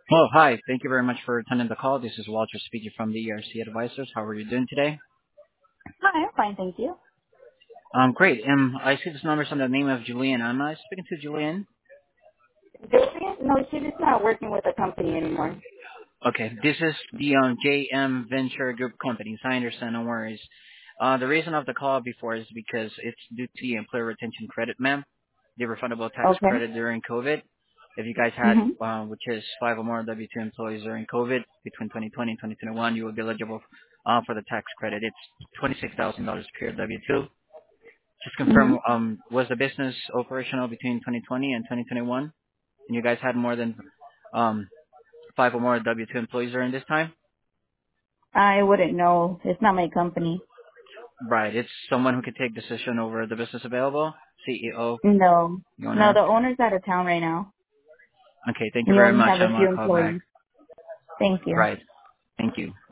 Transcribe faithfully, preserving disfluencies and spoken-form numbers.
Oh, hi. Thank you very much for attending the call. This is Walter speaking from the E R C Advisors. How are you doing today? Hi, I'm fine, thank you. Um, great. Um, I see this number's on the name of Julian. Am I speaking to Julian? Julian? No, she's not working with the company anymore. Okay. This is the um, J M Venture Group Companies. I understand. No worries. Uh, the reason of the call before is because it's due to the employee retention credit, ma'am. The refundable tax Okay. credit during COVID. If you guys had, Mhm. uh, which is five or more W two employees during COVID between twenty twenty and twenty twenty-one, you will be eligible uh, for the tax credit. It's twenty-six thousand dollars per W two. Just confirm, Mhm. um, was the business operational between twenty twenty and twenty twenty-one? And you guys had more than um, five or more W two employees during this time? I wouldn't know. It's not my company. Right. It's someone who can take decision over the business available, C E O, No. the No, owner. the owner's out of town right now. Okay, thank you We very only much. have a I'm few going to call back. employees. Thank you. Right. Thank you.